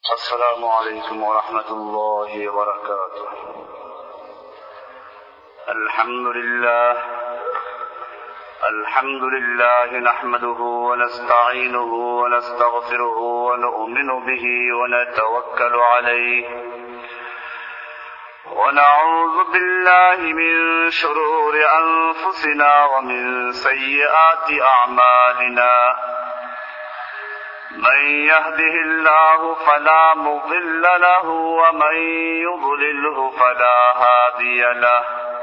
السلام عليكم ورحمة الله وبركاته. الحمد لله نحمده ونستعينه ونستغفره ونؤمن به ونتوكل عليه ونعوذ بالله من شرور أنفسنا ومن سيئات أعمالنا. من يهده الله فلا مضل له ومن يضلله فلا هادي له.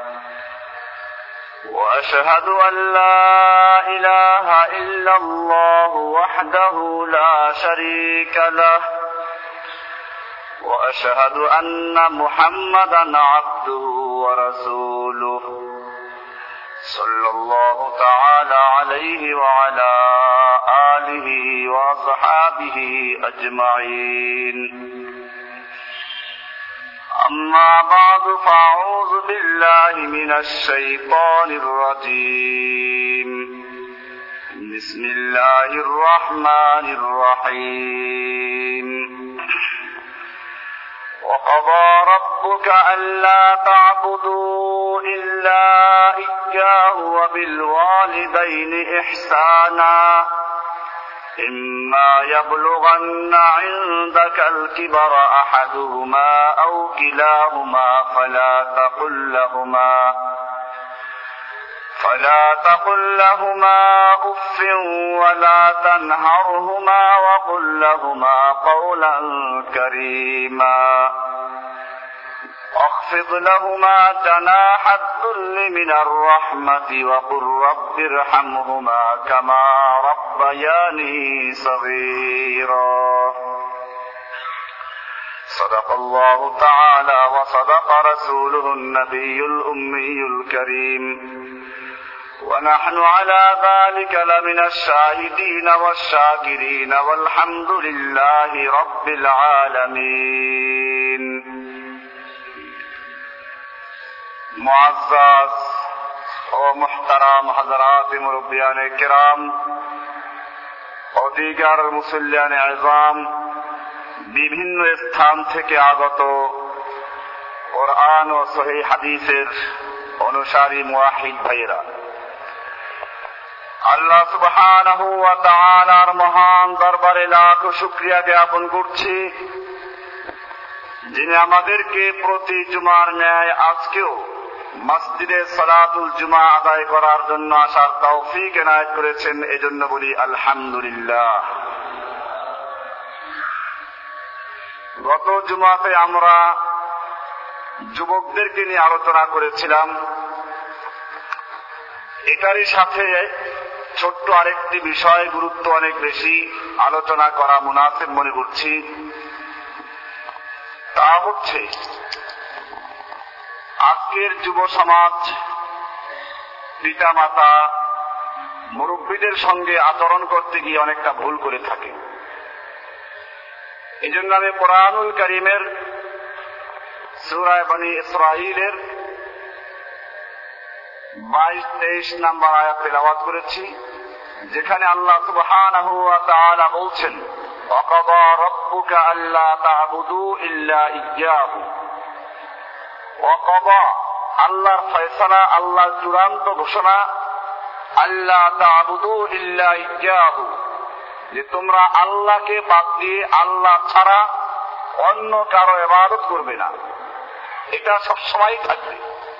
وأشهد أن لا إله إلا الله وحده لا شريك له. وأشهد أن محمدا عبده ورسوله صلى الله تعالى عليه وعلى آله وصحابه أجمعين. أما بعد فأعوذ بالله من الشيطان الرجيم. بسم الله الرحمن الرحيم. وقضى ربك ألا تعبدوا إلا إياه وبالوالدين إحسانا إما يبلغن عندك الكبر أحدهما أو كلاهما فلا تقل لهما أف ولا تنهرهما وقل لهما قولا كريما. واخفض لهما جناح الذل من الرحمة وقل رب ارحمهما كما ربياني صغيرا. صدق الله تعالى وصدق رسوله النبي الأمي الكريم. ونحن على ذلك لمن الشاهدين والشاكرين والحمد لله رب العالمين. মুআজ্জাজ ও মুহতারাম হযরত মুরব্বিয়ানে কিরাম ও দিগার মুসল্লিয়ানে আযম, বিভিন্ন স্থান থেকে আগত কোরআন ও সহিহ হাদিসের অনুসারী মুওয়াহিদ ভাইরা, আল্লাহ সুবহানাহু ওয়া তাআলার মহান দরবারে লাখ শুকরিয়া জ্ঞাপন করছি, যিনি আমাদেরকে প্রতি জুমার ন্যায় আজকেও মসজিদে সালাতুল জুমা আদায় করার জন্য আসার তৌফিক এনায়েত করেছেন। এজন্য বলি আলহামদুলিল্লাহ। গত জুমাতে আমরা যুবকদেরকে নিয়ে আলোচনা করেছিলাম। এটারই সাথে ছোট্ট আরেকটি বিষয় গুরুত্ব অনেক বেশি আলোচনা করা মুনাসিব মনে করছি। তা হচ্ছে আজকের যুব সমাজ পিতা মাতা মুরব্বীদের সঙ্গে আচরণ করতে গিয়ে অনেকটা ভুল করে থাকে। এই জন্য আমি কোরআনুল কারীমের সূরা বনী ইসরাঈলের 22-23 নম্বর আয়াত তেলাওয়াত করেছি, যেখানে আল্লাহ সুবহানাহু ওয়া তাআলা বলছেন, ওয়াকাযা রাব্বুকা আল্লা তা'বুদু ইল্লা ইয়্যাহু। ওয়াকাযা, আল্লাহর ফয়সালা, আল্লাহর চূড়ান্ত ঘোষণা, আল্লা তা'বুদু ইল্লা ইয়্যাহু, যে তোমরা আল্লাহকে বাদ দিয়ে, আল্লাহ ছাড়া অন্য কারো ইবাদত করবে না। এটা সবসময় থাকবে,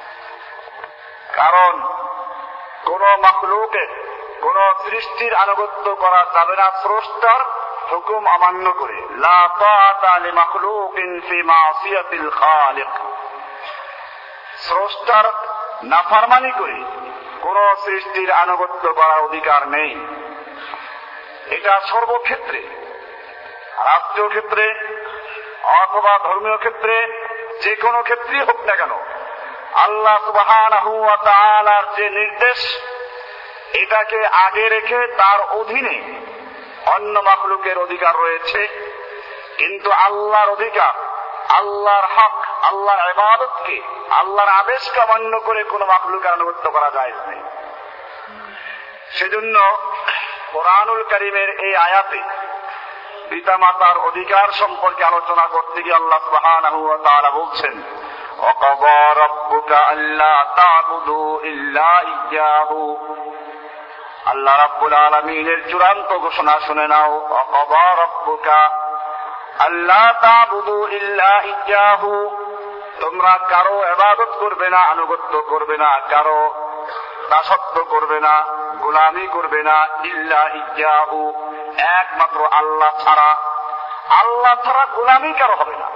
কারণ কোন মাখলুকের, কোন সৃষ্টির আনুগত্য করা যাবে না স্রষ্টার হুকুম অমান্য করে। লা তাআতা লিমাখলুকিন ফি মাসিয়াতিল খালিক, স্রষ্টার নাফরমানি করে কোন সৃষ্টির আনুগত্য করার অধিকার নেই। এটা সর্বক্ষেত্রে, রাষ্ট্রীয় ক্ষেত্রে অথবা ধর্মীয় ক্ষেত্রে, যে কোনো ক্ষেত্রেই হোক না কেন, আল্লাহ সুবহানাহু ওয়া তাআলার যে নির্দেশ, এটাকে আগে রেখে তার অধীনে অন্য মাখলুকের অধিকার রয়েছে। কিন্তু আল্লাহর অধিকার, আল্লাহর হক, আল্লাহর ইবাদতকে, আল্লাহর আদেশকে অমান্য করে কোনো মাখলুকের আনুগত্য করা যায় না। সেজন্য কোরআনুল কারীমের এই আয়াতে পিতামাতার অধিকার সম্পর্কে আলোচনা করতে গিয়ে আল্লাহ সুবহানাহু ওয়া তাআলা বলছেন, ওয়াকাযা রাব্বুকা আল্লা তা'বুদু ইল্লা ইয়্যাহু। আল্লাহ রাব্বুল আলামিনের চূড়ান্ত ঘোষণা শুনে নাও, ওয়াকাযা রাব্বুকা আল্লা তা'বুদু ইল্লা ইয়্যাহু, তোমরা কারো ইবাদত করবে না, আনুগত্য করবে না, কারো দাসত্ব করবে না, গোলামি করবে না, ইল্লা ইয়্যাহু, একমাত্র আল্লাহ ছাড়া। আল্লাহ ছাড়া গোলামি কারো হবে না।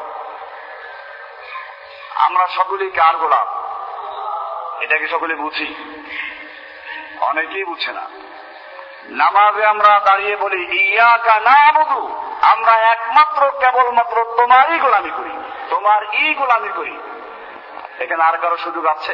আমরা সকলেই কার গোলাম? এটাকে সকলে বুঝি? অনেকেই বুঝে না। নামাজে আমরা দাঁড়িয়ে বলি ইয়াকা না'বুদু, আমরা একমাত্র কেবলমাত্র তোমারই গোলামি করি, তোমারই গোলামি করি। এখানে আর কারো সুযোগ আছে?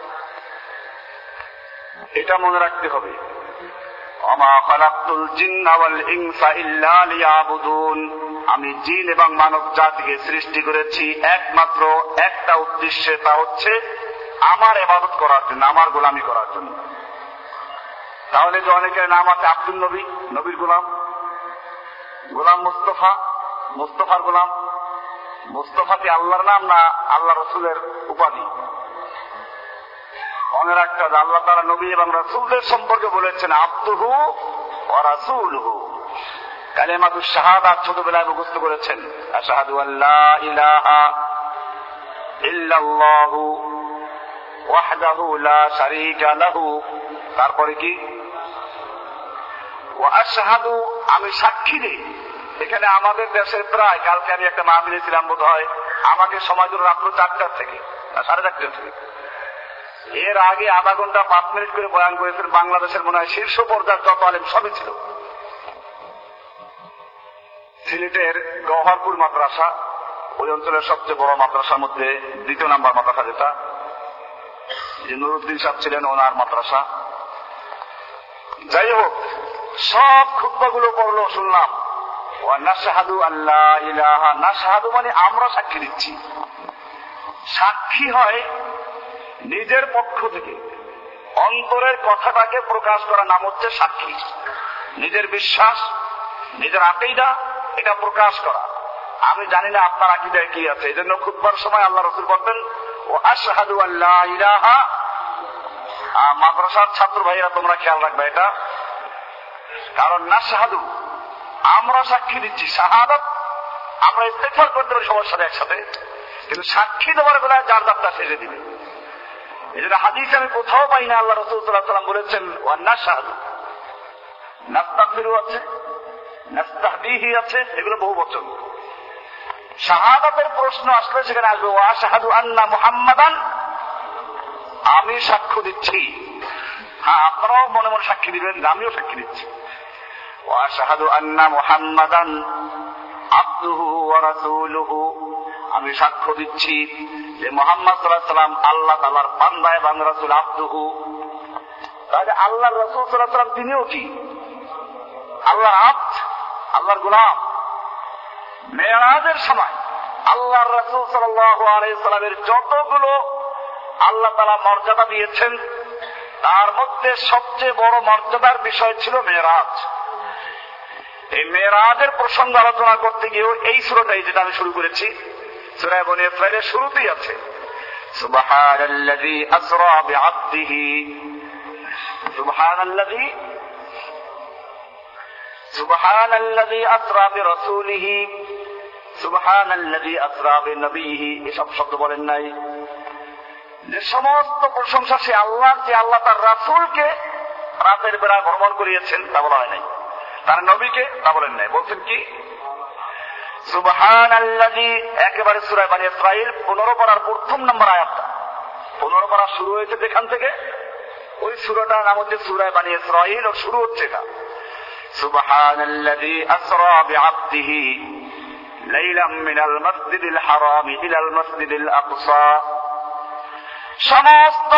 এটা মনে রাখতে হবে। ওমা খালাকতুল জিন্না ওয়াল ইনসা ইল্লা লিয়াবুদুন, আমি জিন এবং মানব জাতিকে সৃষ্টি করেছি একমাত্র একটা উদ্দেশ্যে, তা হচ্ছে আমার ইবাদত করার জন্য, আমার গোলামি করার জন্য। তাহলে যে অনেকের নাম আছে আব্দুল নবী, নবীর গোলাম, গোলাম মুস্তাফা, মুস্তাফার গোলাম। মুস্তাফা কি আল্লাহর নাম না আল্লাহ রসুলের উপাধি? মনে রাখতে হবে, আল্লাহ তাআলা নবী এবং রাসূলদের সম্পর্কে বলেছেন আবদুহু ওয়া রাসূলুহু। কালিমাতুশ শাহাদাত ছোটবেলায় মুখস্থ করেছেন, আশহাদু আল্লা ইলাহা ইল্লাল্লাহু ওয়াহদাহু লা শারীকা লাহু। তারপরে কি? ওয়া আশহাদু, আমি সাক্ষী দিই। এখানে আমাদের দেশের প্রায়, কালকে আমি একটা মাহফিলে ছিলাম বোধ হয়, আমাকে সময় দিল রাত্র 4টা থেকে, 4:30 থেকে। এর আগে আধা ঘন্টা 5 মিনিট করে বয়ান করেছেন। বাংলাদেশের মনে হয় শীর্ষ পর্যায়ের যত আলেম সবই ছিল। সিলেটের গওহরপুর মাদ্রাসা, ওই অঞ্চলের সবচেয়ে বড় মাদ্রাসার মধ্যে 2 নম্বর মাদ্রাসা, যেটা যে নুরুদ্দিন সাহেব ছিলেন ওনার মাদ্রাসা। যাই হোক, সব খুতবাগুলো পড়লো, শুনলাম। ওয়া নাশহাদু আল্লা ইলাহা, নাশহাদু মানে আমরা সাক্ষী দিচ্ছি। সাক্ষী হয় নিজের পক্ষ থেকে অন্তরের কথাটাকে প্রকাশ করা, নাম হচ্ছে সাক্ষী। নিজের বিশ্বাস, নিজের আকীদা, এটা প্রকাশ করা। আমি জানি না আপনার আকীদায় কি আছে, এই জন্য খুতবার সময় আল্লাহ রাসূল বলতেন ও আশহাদু আল্লা ইলাহা। মাদ্রাসার ছাত্র ভাইরা তোমরা খেয়াল রাখবে এটা, কারণ নাশহাদু আমরা সাক্ষী দিচ্ছি, শাহাদাত আমরা ইস্তেগফার করতে পারি সবার সাথে একসাথে, কিন্তু সাক্ষী দেওয়ার বেলায় যার যারটা শেষে দিবে। এই জন্য হাদিসে আমি কোথাও পাই না আল্লাহ রাসূল সাল্লাল্লাহু আলাইহি ওয়াসাল্লাম বলেছেন ওয়া নাশহাদু। নাস্তাগফিরু আছে, নাস্তাহদিহি আছে, এগুলো বহু বচন। শাহাদাতের প্রশ্ন আসলে সেখানে আসবে ওয়া আশহাদু আন্না মুহাম্মাদান, আমি সাক্ষ্য দিচ্ছি। হ্যাঁ, আপনারাও মনে মনে সাক্ষী দিবেন, আমিও সাক্ষী দিচ্ছি। ওয়া আশহাদু আন্না মুহাম্মাদান আবদুহু ওয়া রাসূলুহু, আমি সাক্ষ্য দিচ্ছি যে মুহাম্মদ সাল্লাল্লাহু আলাইহি ওয়াসাল্লাম আল্লাহ তাআলার বান্দা এবং রাসূল। আবদুহু, তাহলে আল্লাহর রাসূল সাল্লাল্লাহু আলাইহি ওয়াসাল্লাম তিনিও কি আল্লাহর আব্দ, আল্লাহর গোলাম। মেরাজের সময় আল্লাহর রাসূল সাল্লাল্লাহু আলাইহি ওয়াসাল্লামের যতগুলো আল্লাহ তাআলা মর্যাদা দিয়েছেন, তার মধ্যে সবচেয়ে বড় মর্যাদার বিষয় ছিল মেরাজ। এই মেরাজের প্রসঙ্গ আলোচনা করতে গিয়েও এই সূরাটাই, যেটা আমি শুরু করেছি, সূরা বনী ইসরাঈলের শুরুতেই আছে সুবহানাল্লাযী আসরা বিআবদিহি, সুবহানাল্লাযী আসরা বিরাসূলিহি, সুবহানাল্লাযী আসরা বিনবিয়িহি। এসব শব্দ বলেন নাই। যে সমস্ত প্রশংসা সে আল্লাহর, যে আল্লাহ তার রাসূলকে রাতের বেলায় ভ্রমণ করিয়েছেন, তা বলা হয় নাই। তার নবীকে তা বলেন নাই। বলছেন কি সুবহানাল্লাযী, একেবারে সূরা বনী ইসরাঈল 15 পারার প্রথম নম্বর আয়াতটা, 15 পারা শুরু হয়েছে যেখান থেকে, ওই সূরাটার নাম হচ্ছে সূরা বনী ইসরাঈল, ও শুরু হচ্ছে এটা সুবহানাল্লাযী আসরা বিআবদিহি লাইলাম মিনাল মাসজিদিল হারাম ইলাল মাসজিদিল আকসা। সমস্ত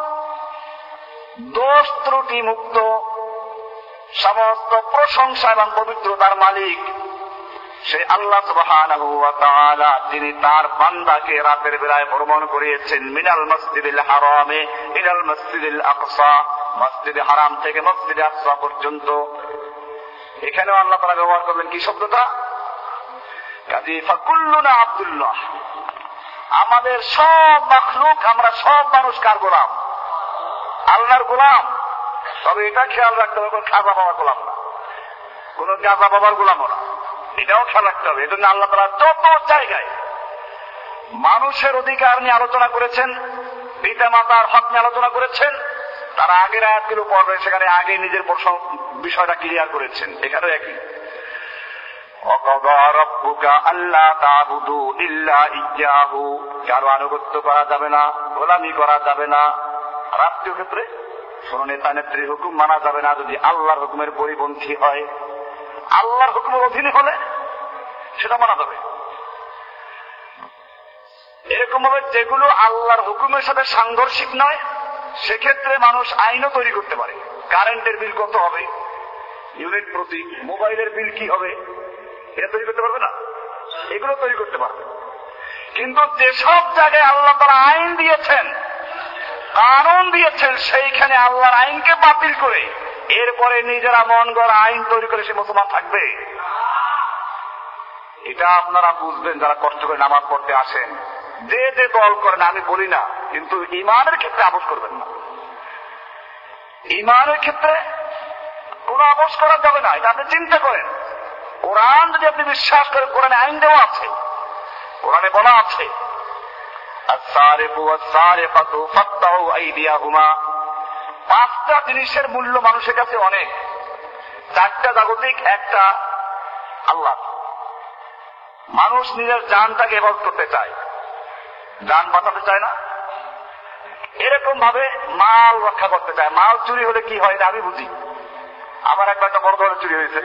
দোষ ত্রুটি মুক্ত, সমস্ত প্রশংসা এবং পবিত্রতার মালিক সেই আল্লাহ সুবহানাহু ওয়া তাআলা, তিনি তার বান্দাকে রাতের বেলায় ভ্রমণ করিয়েছেন মিনাল মসজিদিল হারামে ইলাল মসজিদিল আকসা, মসজিদে হারাম থেকে মসজিদে আকসা পর্যন্ত। এখানেও আল্লাহ তাআলা ব্যবহার করবেন কি শব্দটা? কাজী ফাকুল্লুনা আব্দুল্লাহ, আমাদের সব মাখলুক, আমরা সব মানুষ কার গোলাম? আল্লাহর গোলাম। তবে এটা খেয়াল রাখতে হবে কোন খাজা বাবার গোলাম না, কোন গাজা বাবার গোলামও না, এটাও খেয়াল রাখতে হবে। এজন্য আল্লাহ তাআলা যত জায়গায় মানুষের অধিকার নিয়ে আলোচনা করেছেন, পিতা মাতার হক নিয়ে আলোচনা করেছেন, তারা আগের আয়াতগুলো পড়বে, সেখানে আগে নিজের বিষয়টা ক্লিয়ার করেছেন। এখানেও একই, ওয়াকাযা রাব্বুকা আল্লা তা'বুদু ইল্লা ইয়্যাহু, কারো আনুগত্য করা যাবে না, গোলামি করা যাবে না। রাষ্ট্রীয় ক্ষেত্রে কোন নেতা নেত্রীর হুকুম মানা যাবে না যদি আল্লাহর হুকুমের পরিপন্থী হয়। আল্লাহর হুকুমের অধীনে হলে সেটা মানা যাবে। এরকম ভাবে যেগুলো আল্লাহর হুকুমের সাথে সাংঘর্ষিক নয়, সেক্ষেত্রে মানুষ আইনও তৈরি করতে পারে। কারেন্টের বিল কত হবে ইউনিট প্রতি, মোবাইলের বিল কি হবে, এটা তৈরি করতে পারবে না, এগুলো তৈরি করতে পারবে। কিন্তু যেসব জায়গায় আল্লাহ তাআলা আইন দিয়েছেন, কানুন দিয়েছেন, সেইখানে আল্লাহর আইনকে বাতিল করে এরপরে নিজেরা মন গড়া আইন তৈরি করে সে মুসলমান থাকবে? এটা আপনারা বুঝবেন যারা কষ্ট করে নামাজ পড়তে আসেন। যে যে দল করেন আমি বলি না, কিন্তু ঈমানের ক্ষেত্রে আপোষ করবেন না। ঈমানের ক্ষেত্রে কোনো আপোষ করা যাবে না, এটা আপনি চিন্তা করেন। কোরআন যদি আপনি বিশ্বাস করেন, কোরআনে আইন দেওয়া আছে, কোরআনে বলা আছে পাঁচটা জিনিসের মূল্য মানুষের কাছে অনেক, চারটা জাগতিক, একটা আল্লাহ। মানুষ নিজের জানটাকে হেফাজত করতে চায়, জান বাঁচাতে চায় না। এরকম ভাবে মাল রক্ষা করতে চায়। মাল চুরি হলে কি হয় আমি বুঝি, আমার একবার একটা বড় ধরনের চুরি হয়েছে।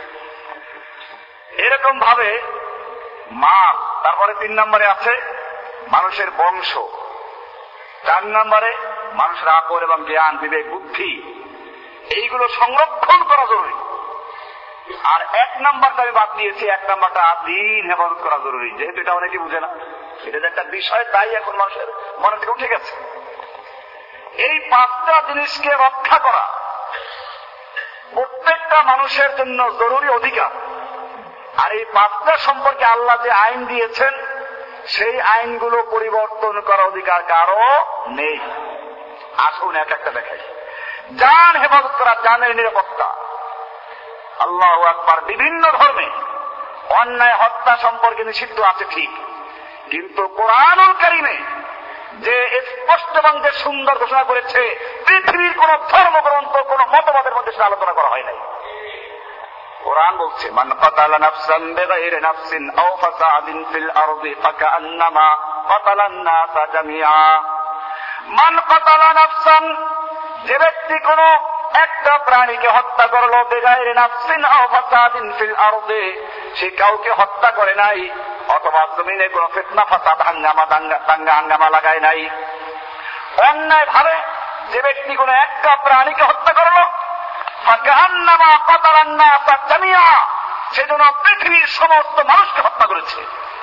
এরকম ভাবে মাল। তারপরে 3 নম্বরে আছে মানুষের বংশ, 4 নম্বরে মানুষের আকল এবং জ্ঞান, বিবেক, বুদ্ধি, এইগুলো সংরক্ষণ করা জরুরি। আর 1 নম্বরটা আমি বাদ দিয়েছি, 1 নম্বরটা দিন হেফাজত করা জরুরি। যেহেতু এটা অনেকে বুঝে না, এটা যে একটা বিষয়, তাই এখন মানুষের মনে থেকে উঠে গেছে। এই 5টা জিনিসকে রক্ষা করা প্রত্যেকটা মানুষের জন্য জরুরি অধিকার। আর এই 5টা সম্পর্কে আল্লাহ যে আইন দিয়েছেন, সেই আইনগুলো পরিবর্তন করার অধিকার কারো নেই। আসুন এক একটা দেখাই। জান হেফাজত করা, জানের নিরাপত্তা। আল্লাহু আকবার। বিভিন্ন ধর্মে অন্যায় হত্যা সম্পর্কে নিষিদ্ধ আছে ঠিক, কিন্তু কোরআনুল কারীমে যে স্পষ্ট এবং যে সুন্দর ঘোষণা করেছে, পৃথিবীর কোন ধর্মগ্রন্থ, কোন মতবাদের মধ্যে সেটা আলোচনা করা হয় নাই। কোরআন বলছে, মান কাতালা নাফসান বিগাইরি নাফসিন আও ফাসাদিন ফিল আরদি ফাকান্নামা কাতালান নাসা জামিআ। মান কাতালা নাফসান, যে ব্যক্তি কোন একটা প্রাণীকে হত্যা করলো, বিগাইরি নাফসিন আও ফাসাদিন ফিল আরদি, সে কাউকে হত্যা করে নাই, অথবা জমিনে কোন ফিতনা ফাসাদ দাঙ্গা হাঙ্গামা লাগায় নাই। অন্যায় ভাবে যে ব্যক্তি কোন একটা প্রাণীকে হত্যা করলো, ফাকান্নামা কাতালান নাসা জামিআ, সেজন্য পৃথিবীর সমস্ত মানুষকে হত্যা করেছে।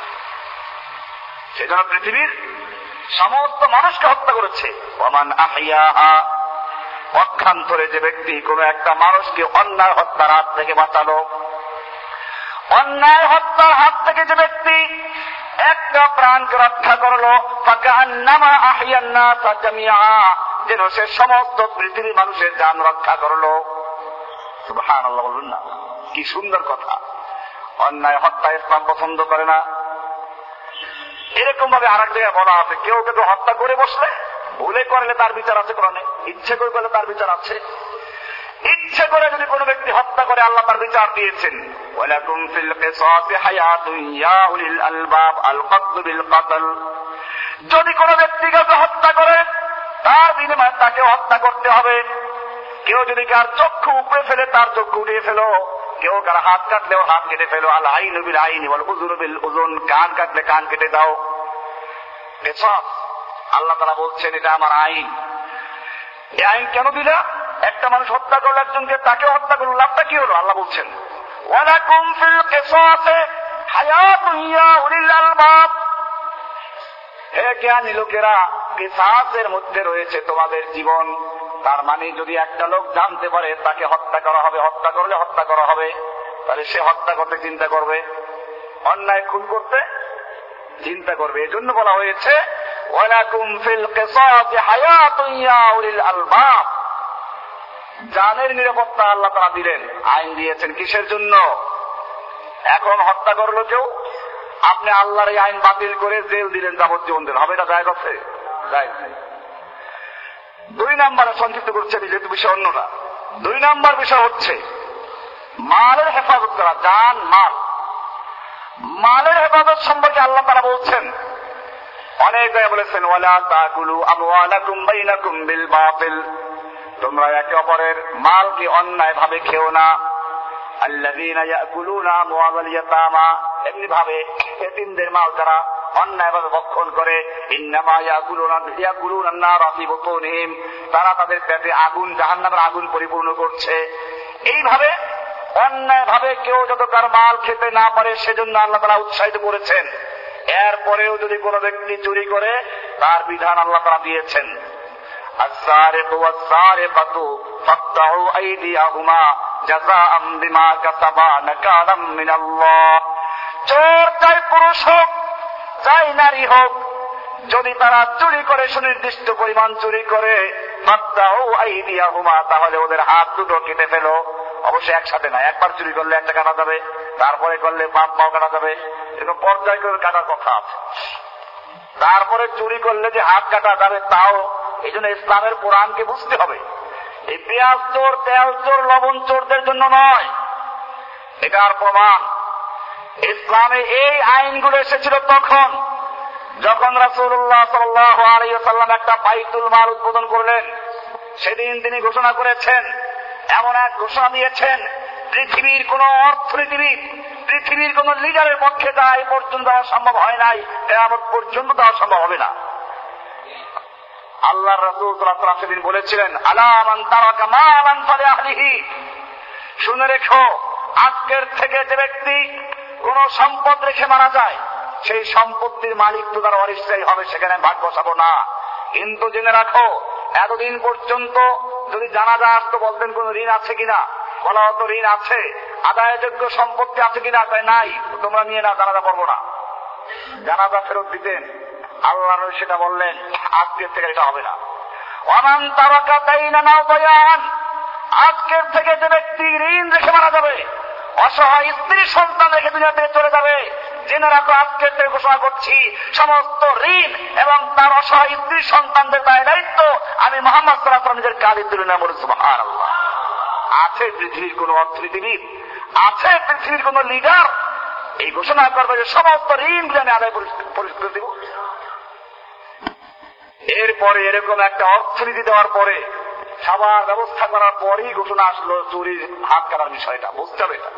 সেজন্য পৃথিবীর সমস্ত মানুষকে হত্যা করেছে। ওয়ামান আহইয়াহা, পক্ষান্তরে যে ব্যক্তি কোন একটা মানুষকে অন্যায় হত্যার হাত থেকে বাঁচালো, অন্যায় হত্যার হাত থেকে যে ব্যক্তি একটা প্রাণকে রক্ষা করলো, ফাকান্নামা আহইয়ান নাসা জামিআ, যেন সে সমস্ত পৃথিবীর মানুষের জান রক্ষা করলো। সুবহানাল্লাহ, বলবেন না? কি সুন্দর কথা। অন্যায় হত্যা ইসলাম পছন্দ করে না। এরকম ভাবে আরেক জায়গায় বলা আছে, কেউ কেউ হত্যা করে বসলে, ভুলে করলে তার বিচার আছে কোরআনে, ইচ্ছে করে করলে তার বিচার আছে। ইচ্ছে করে যদি কোনো ব্যক্তি হত্যা করে, আল্লাহ তার বিচার দিয়েছেন, ওয়ালাকুম ফিল কিসাসি হায়াতুন ইয়া উলিল আলবাব আল কতল বিল কতল। যদি কোনো ব্যক্তি কাউকে হত্যা করে, তার বিনিময়ে তাকে হত্যা করতে হবে। কেউ যদি কার চক্ষু উপড়ে ফেলে, তার চক্ষু উঠিয়ে ফেলো। কেউ কার হাত কাটলেও হাত কেটে ফেলো। আল আইনু বিল আইনি ওয়াল উযুনু বিল উযুন, কান কাটলে কান কেটে দাও। কিসাস, আল্লাহ তাআলা বলছেন এটা আমার আইন। এই আইন কেন দিলা? একটা মানুষ হত্যা করলো একজনকে, তাকে হত্যা করলো, লাভটা কি হলো? আল্লাহ বলছেন, ওয়ালাকুম ফিল কিসাসি হায়াতুন ইয়া উলিল আলবাব, হে জ্ঞানী লোকেরা, কিসাসের মধ্যে রয়েছে তোমাদের জীবন। তার মানে যদি একটা লোক জানতে পারে তাকে হত্যা করা হবে, হত্যা করলে হত্যা করা হবে, তাহলে সে হত্যা করতে চিন্তা করবে, অন্যায় খুন করতে চিন্তা করবে। এজন্য বলা হয়েছে ওয়ালাকুম ফিল কিসাসি হায়াতুন ইয়া উলিল আলবাব। জানের নিরাপত্তা আল্লাহ তাআলা দিলেন, আইন দিয়েছেন কিসের জন্য? এখন হত্যা করলো কেউ, আপনি আল্লাহর এই আইন বাতিল করে জেল দিলেন, যাবজ্জীবন দিলেন, হবে এটা জায়েজ আছে? জায়েজ নেই। 2 নম্বরে সংক্ষিপ্ত করছে যেহেতু বিষয় অন্যটা। 2 নম্বর বিষয় হচ্ছে মালের হেফাজত করা, জান মাল। মালের হেফাজত সম্পর্কে আল্লাহ তাআলা বলছেন, অনেক জায়গায় বলেছেন ওয়ালা তাকুলু আমওয়ালাকুম বাইনাকুম বিল বাতিল, তোমরা একে অপরের মালকে অন্যায় ভাবে খেও না। আল্লাযীনা ইয়াকুলুনা আমওয়ালাল ইয়াতামা, এমনি ভাবে এতিমদের মাল যারা অন্যায়ভাবে ভক্ষণ করে, ইন্নামা ইয়াকুলুনা আন-নারা ফি বুতুনিহিম, তারা তাদের পেটে আগুন, জাহান্নামের আগুন পরিপূর্ণ করছে। এইভাবে অন্যায়ভাবে কেউ যত তার মাল খেতে না পারে সেজন্য আল্লাহ তাআলা উৎসাহিত করেছেন। এরপরেও যদি কোনো ব্যক্তি চুরি করে, তার বিধান আল্লাহ তাআলা দিয়েছেন, আস-সারিকু ওয়াস-সারিকাতু ফাকতাউ আইদিয়াহুমা জাযাআম বিমা কাসাবা নাকালাম মিনাল্লাহ। চোর চাই পুরুষ হোক চাই নারী হোক, যদি তারা চুরি করে, সুনির্দিষ্ট পরিমাণ চুরি করে, ফাকতাউ আইদিয়াহুমা, তাহলে ওদের হাত দুটো কেটে ফেলো। অবশ্যই একসাথে না, একবার চুরি করলে একটা কাটা যাবে, তারপরে করলে বাপ মাও কাটা যাবে, এরকম পর্যায় করে কাটার কথা আছে। তারপরে চুরি করলে যে হাত কাটা যাবে তাও, এই জন্য ইসলামের কোরআনকে বুঝতে হবে। এই পেঁয়াজ চোর, তেল চোর, লবণ চোরদের জন্য নয়, এটার প্রমাণ ইসলামে এই আইনগুলো এসেছিল তখন যখন রাসূলুল্লাহ সাল্লাল্লাহু আলাইহি ওয়াসাল্লাম একটা বাইতুল মাল উদ্বোধন করলেন। সেদিন তিনি ঘোষণা করেছেন, এমন এক ঘোষণা দিয়েছেন, পৃথিবীর কোন অর্থনীতিবিদ, পৃথিবীর কোন লিডারের পক্ষে তা এই পর্যন্ত দেওয়া সম্ভব হয় নাই, কিয়ামত পর্যন্ত দেওয়া সম্ভব হবে না। আল্লাহর রাসূল সাল্লাল্লাহু আলাইহি ওয়াসাল্লাম সেদিন বলেছিলেন, আলা মান তারাকা মালান ফালিআহলিহি, শুনে রেখো, আজকের থেকে যে ব্যক্তি কোন সম্পদ রেখে মারা যায়, সেই সম্পত্তির মালিক তো তার ওয়ারিসরাই হবে, সেখানে ভাগ বসাবো না। কিন্তু জেনে রাখো, এতদিন পর্যন্ত যদি জানাজা আসতো বলতেন কোন ঋণ আছে কিনা, বলা হতো ঋণ আছে, আদায়যোগ্য সম্পত্তি আছে কিনা, তাই নাই, তোমরা নিয়ে না, জানাজা পড়বো না, জানাজা ফেরত দিতেন। আল্লাহ সেটা বললেন, আজকের থেকে এটা হবে না। ওয়ামান তারাকা দাইনান আও দায়ান, আজকের থেকে যে ব্যক্তি ঋণ রেখে মারা যাবে, অসহায় স্ত্রী সন্তান রেখে দুনিয়া থেকে চলে যাবে, জেনে রাখো আজকের থেকে ঘোষণা করছি, সমস্ত ঋণ এবং তার অসহায় স্ত্রী সন্তানদের দায় দায়িত্ব আমি মুহাম্মদ সাল্লাল্লাহু আলাইহি ওয়াসাল্লাম নিজের কাঁধে তুলে নেব। সুবহানাল্লাহ। আছে পৃথিবীর কোন অর্থনীতিবিদ, আছে পৃথিবীর কোন লিডার এই ঘোষণা করবে যে সমস্ত ঋণগুলো আমি আদায় পরিশোধ করে দেব? এরপরে এরকম একটা অর্থনীতি দেওয়ার পরে, সবার ব্যবস্থা করার পরেই ঘোষণা আসলো চুরির হাত কাটার বিষয়টা, বুঝতে হবে এটা।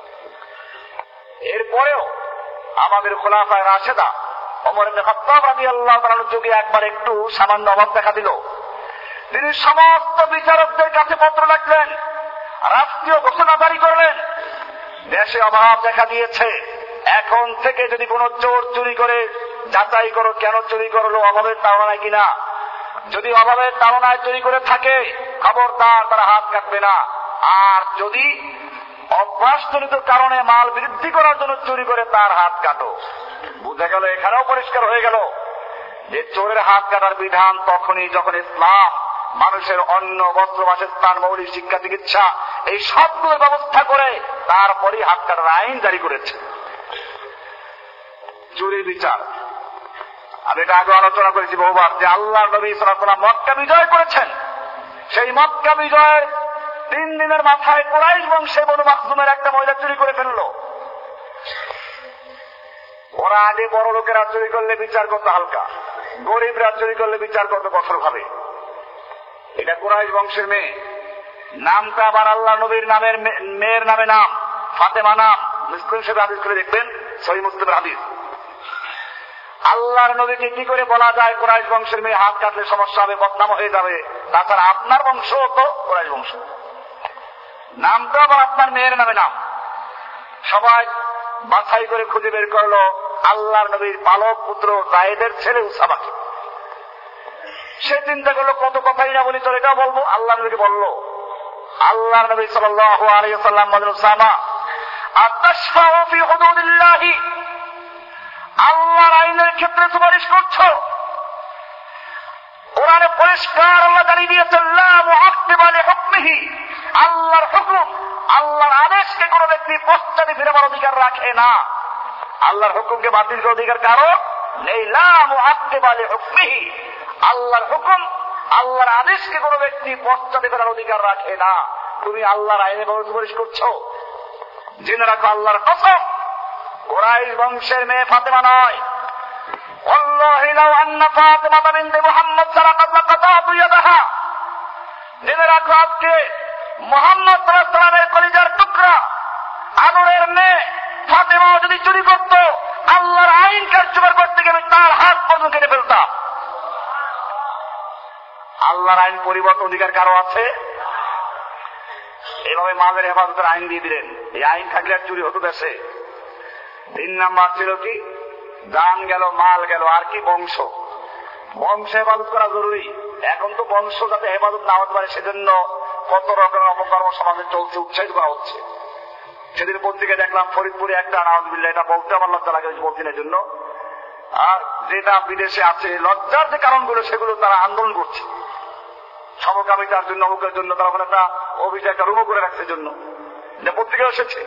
এরপরেও আমাদের খোলাফায়ে রাশেদা ওমর ইবনে খাত্তাব রাদিয়াল্লাহু তাআলার যুগে একবার একটু সামান্য অভাব দেখা দিল। তিনি সমস্ত বিচারকদের কাছে পত্র লিখলেন, রাষ্ট্রীয় ঘোষণা জারি করলেন, দেশে অভাব দেখা দিয়েছে, এখন থেকে যদি কোনো চোর চুরি করে যাচাই করো কেন চুরি করলো, অভাবের তাড়নায় কিনা। যদি অভাবের তাড়নায় চুরি করে থাকে, খবরদার তারা হাত কাটবে না। আর যদি অভ্যাসজনিত কারণে মাল বৃদ্ধি করার জন্য চুরি করে, তার হাত কাটো। বুঝা গেল, এখানেও পরিষ্কার হয়ে গেল যে চোরের হাত কাটার বিধান তখনই যখন ইসলাম মানুষের অন্ন, বস্ত্র, বাসস্থান, মৌলিক শিক্ষা, চিকিৎসা এই সবগুলোর ব্যবস্থা করে তারপরই হাত কাটার আইন জারি করেছে। চুরির বিচার আমি এটা আগে আলোচনা করেছি বহুবার, যে আল্লাহর নবী সাল্লাল্লাহু আলাইহি ওয়াসাল্লাম মক্কা বিজয় করেছেন। সেই মক্কা বিজয়ের 3 দিনের মাথায় কুরাইশ বংশে বনু মাখজুমের একটা মহিলা চুরি করে ফেললো। ওরা আগে বড় লোকেরা চুরি করলে বিচার করতে হালকা, গরিবরা চুরি করলে বিচার করতে কঠোর ভাবে। এটা কুরাইশ বংশের মেয়ে, নামটা আবার আল্লাহ নবীর নামের মেয়ের নামে নাম, ফাতেমা নাম। মুসলিম শরীফে হাদিস করে দেখবেন, সহিহ মুসলিমের হাদিস। আল্লাহর নবীকে কি করে বলা যায় কুরাইশ বংশের মেয়ে, হাত কাটলে সমস্যা হবে, বদনাম হয়ে যাবে। তাছাড়া আপনার বংশ তো কুরাইশ বংশ, নামটা আবার আপনার মেয়ের নামে নাম। সবাই বাছাই করে খুঁজে বের করলো আল্লাহর নবীর পালক পুত্র যায়েদের ছেলে উসামাকে। সে চিন্তা করলো কত কথাই না বলি, চলে এটাও বলবো। আল্লাহ নবীকে বললো, আল্লাহ নবী সাল্লাল্লাহু আলাইহি ওয়াসাল্লাম বলেন, উসামা আতাশফাউ ফি হুদুদিল্লাহ, আল্লাহর আইনের ক্ষেত্রে সুপারিশ করছো? কোরআনে পরিষ্কার আল্লাহ জানিয়ে দিয়েছেন, লা মুআক্কিবা লিহুকমিহি, আল্লাহর হুকুম, আল্লাহর আদেশকে কোনো ব্যক্তি পশ্চাতে ফিরাবার অধিকার রাখে না। আল্লাহর হুকুমকে বাতিল করার অধিকার কারো নেই। লা মুআক্কিবা লিহুকমিহি, আল্লাহর হুকুম, আল্লাহর আদেশকে কোনো ব্যক্তি পশ্চাতে ফেরার অধিকার রাখে না। তুমি আল্লাহর আইনে সুপারিশ করছো? জেনে রাখো, আল্লাহর কসম, কুরাইশ বংশের মেয়ে ফাতেমা নয়। ওয়াল্লাহি লাউ আন্না ফাতিমা বিনত মুহাম্মদ সারাকাত লাকাতাতু ইয়াদাহা, জেনে রাখো আজকে মুহাম্মদ সাল্লাল্লাহু আলাইহি ওয়াসাল্লামের কলিজার টুকরা আদরের মেয়ে ফাতেমা যদি চুরি করত, আল্লাহর আইন কার্যকর করতে গিয়ে তার হাত পর্যন্ত কেটে ফেলতাম। আল্লাহর আইন পরিবর্তন অধিকার কারো আছে? এভাবে মালের হেফাজতের আইন দিয়ে দিলেন। এই আইন থাকলে আর চুরি হতো দেশে। 3 নাম্বার ছিল কি? দান গেল, মাল গেল, আর কি? বংশ। বংশ হেফাজত করা জরুরি। এখন তো বংশ যাতে হেফাজত না হতে পারে সেজন্য কত রকমের অপকর্ম সমাজে চলছে, উৎসাহিত করা হচ্ছে। সেদিন পত্রিকায় দেখলাম ফরিদপুরে একটা, নাউজুবিল্লাহ, এটা বলতে আমার লজ্জা লাগে, বলছি না জন্য। আর যেটা বিদেশে আছে, লজ্জার যে কারণগুলো সেগুলো তারা আন্দোলন করছে, সমকামিতার জন্য, অমুকের জন্য তারা ওখানে একটা অভিযোগ, একটা রুমো করে রাখছে জন্য, এটা পত্রিকায় এসেছে।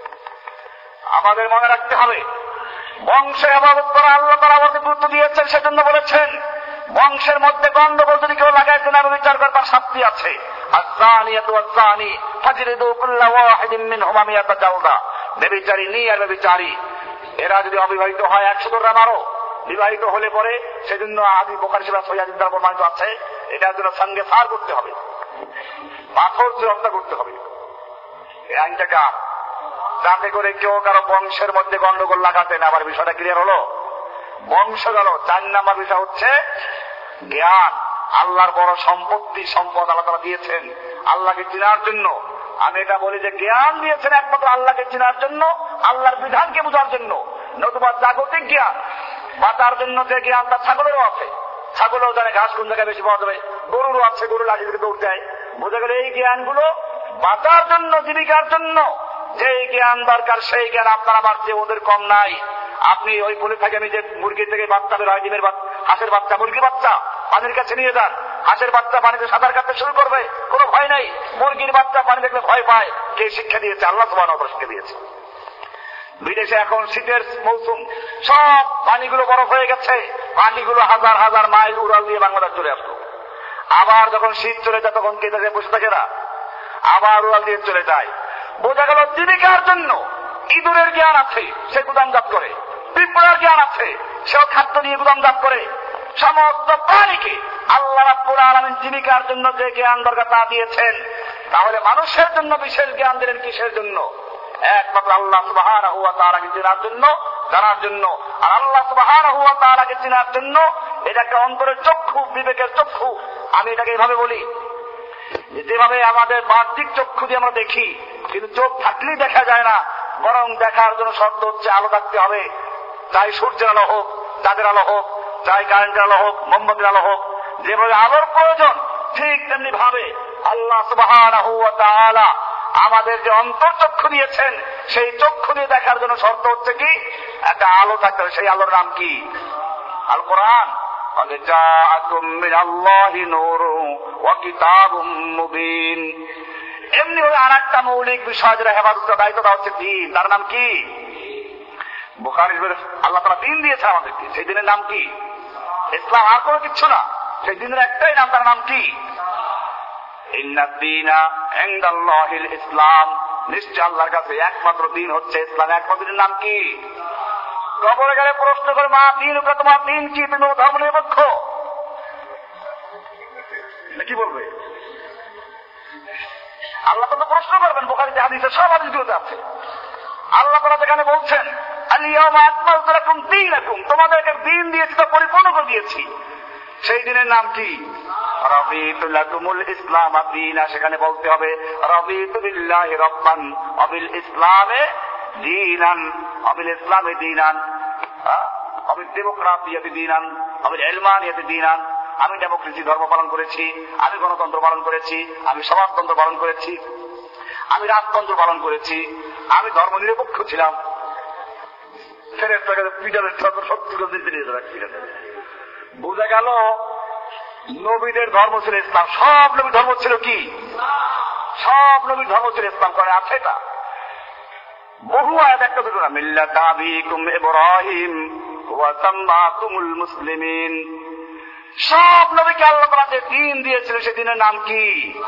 আমাদের মনে রাখতে হবে, বংশ হেফাজত করা আল্লাহ তাআলা আমাদের গুরুত্ব দিয়েছেন। সেজন্য বলেছেন, বংশের মধ্যে গন্ডগোল যদি কেউ লাগাইছে না, বিচার করবার শাস্তি আছে। আয-যানিয়াতু ওয়াজ-যানি ফাজরিদু কুল্লা ওয়াহিদিন মিনহুমা মিয়াতা জালদা, ব্যভিচারিণী আর ব্যভিচারী এরা যদি অবিবাহিত হয় 100 দণ্ডা মারো। বিবাহিত হলে পরে সেজন্য আদি বুখারী শরীফ সহিহ হাদিস দ্বারা প্রমাণিত আছে, এটার জন্য সঙ্গে সার করতে হবে, পাথর দিয়ে হত্যা করতে হবে। এই আইনটা কার? যাতে করে কেউ কারো বংশের মধ্যে গন্ডগোল লাগাতে না পারে। বিষয়টা ক্লিয়ার হলো? বংশ গেল। 4 নাম্বার বিষয় হচ্ছে জ্ঞান। আল্লাহর বড় সম্পত্তি, সম্পদ আল্লাহ তাআলা দিয়েছেন আল্লাহকে চেনার জন্য। আমি এটা বলি যে জ্ঞান দিয়েছেন একমাত্র আল্লাহকে চেনার জন্য, আল্লাহর বিধানকে বোঝার জন্য। নতুবা জাগতিক জ্ঞান বাঁচার জন্য যে জ্ঞান, তার ছাগলেরও আছে। ছাগলও জানে ঘাস কোন জায়গায় বেশি পাওয়া যাবে, গরুরও আছে, গরু লাঠি থেকে দৌড় দেয়। বোঝা গেল এই জ্ঞানগুলো বাঁচার জন্য, জীবিকার জন্য যে জ্ঞান দরকার, সেই জ্ঞান আপনার আমার চেয়ে ওদের কম নাই। আপনি ওই বলে থাকে, আমি যে মুরগি থেকে বাচ্চা বের হয়, ডিমের হাঁসের বাচ্চা, মুরগির বাচ্চা পানির কাছে নিয়ে যান, হাঁসের বাচ্চা পানিতে সাঁতার কাটতে শুরু করবে, কোনো ভয় নাই। মুরগির বাচ্চা পানি দেখলে ভয় পায়। কে শিক্ষা দিয়েছে? আল্লাহ সুবহানাহু ওয়া তাআলা শিক্ষা দিয়েছে। বিদেশে এখন শীতের মৌসুম, সব পানিগুলো বরফ হয়ে গেছে, পানিগুলো হাজার হাজার মাইল উড়াল দিয়ে বাংলাদেশ চলে আসলো। আবার যখন শীত চলে যায় তখন কে থাকে? বসে থাকে না, আবার উড়াল দিয়ে চলে যায়। বোঝা গেল জীবিকার জন্য ইঁদুরের জ্ঞান আছে, সে গুদামজাত করে। পিঁপড়ার জ্ঞান আছে, সেও খাদ্য নিয়ে গুদামজাত করে। সমস্ত প্রাণীকে আল্লাহ রাব্বুল আলামিন জীবিকার জন্য যে জ্ঞান দরকার তা দিয়েছেন। তাহলে মানুষের জন্য বিশেষ জ্ঞান দিলেন কিসের জন্য? একমাত্র আল্লাহ সুবহানাহু ওয়া তাআলাকে চেনার জন্য, জানার জন্য। আর আল্লাহ সুবহানাহু ওয়া তাআলাকে চেনার জন্য এটা একটা অন্তরের চক্ষু, বিবেকের চক্ষু। আমি এটাকে এভাবে বলি, যেভাবে আমাদের বাহ্যিক চক্ষু দিয়ে আমরা দেখি, কিন্তু চোখ থাকলেই দেখা যায় না, বরং দেখার জন্য শর্ত হচ্ছে আলো থাকতে হবে। চাই সূর্যের আলো হোক, চাঁদের আলো হোক, চাই কারেন্টের আলো হোক, মোমবাতির আলো হোক, যেভাবে আলোর প্রয়োজন ঠিক তেমনি ভাবে আল্লাহ সুবহানাহু ওয়া তাআলা আমাদের যে অন্তর চক্ষু দিয়েছেন, সেই চক্ষু দিয়ে দেখার জন্য শর্ত হচ্ছে কি? একটা আলো থাকতে হবে। সেই আলোর নাম কি? আল কোরআন। জাআকুম মিনাল্লাহি নূরুন ওয়া কিতাবুম মুবিন। এমনি ভাবে আর একটা মৌলিক বিষয় যেটা হেফাজত করার দায়িত্ব, তা হচ্ছে দ্বীন। তার নাম কি? বুখারী শরীফে আল্লাহ তাআলা দ্বীন দিয়েছে আমাদেরকে। সেই দিনের নাম কি? ইসলাম। আর কোনো কিছু না, সেই দিনের একটাই নাম, তার নাম কি? ইন্নাদ দীনা ইনদাল্লাহিল ইসলাম। নিশ্চয় আল্লাহর কাছে একমাত্র দিন হচ্ছে ইসলাম। একমাত্র দিনের নাম কি? কবরে গেলে প্রশ্ন করে, মা দিন, তোমার দিন কি? তুমি ধর্ম নিরপেক্ষ। কি বলবে? আল্লাহ তো প্রশ্ন করবেন। বুখারীতে হাদিসে সব হাদিসগুলোতে আছে। আল্লাহ তাআলা যেখানে বলছেন, আল-ইয়াওমা আকমালতু লাকুম দীনাকুম, তোমাদেরকে দিন দিয়েছি, তা পরিপূর্ণ করে দিয়েছি। সেই দিনের নাম কি? রাদিতু লাকুমুল ইসলাম দীনা। সেখানে বলতে হবে রাদিতু বিল্লাহি রাব্বান ওয়া বিল ইসলামে দীনান, ওয়া বিল ইসলামে দীনান, ওয়া বিল ডেমোক্রেসিয়াতি দীনান, ওয়া বিল ইলমানিয়াতি দীনান, আমি ডেমোক্রেসি ধর্ম পালন করেছি, আমি গণতন্ত্র পালন করেছি, আমি সমাজতন্ত্র পালন করেছি, আমি রাজতন্ত্র পালন করেছি, আমি ধর্ম নিরপেক্ষ ছিলাম। বোঝা গেল নবীদের ধর্ম ছিল ইসলাম। সব নবীর ধর্ম ছিল কি? সব নবীর ধর্ম ছিল ইসলাম। করে আছে এটা বহু আয়াত, একটা দুটো না। মিল্লাতা আবিকুম ইব্রাহিম ওয়া সাম্মাকুমুল মুসলিমিন। সব নবীকে আল্লাহ তাআলা যে দ্বীন দিয়েছিল সে দ্বীনের নাম কি?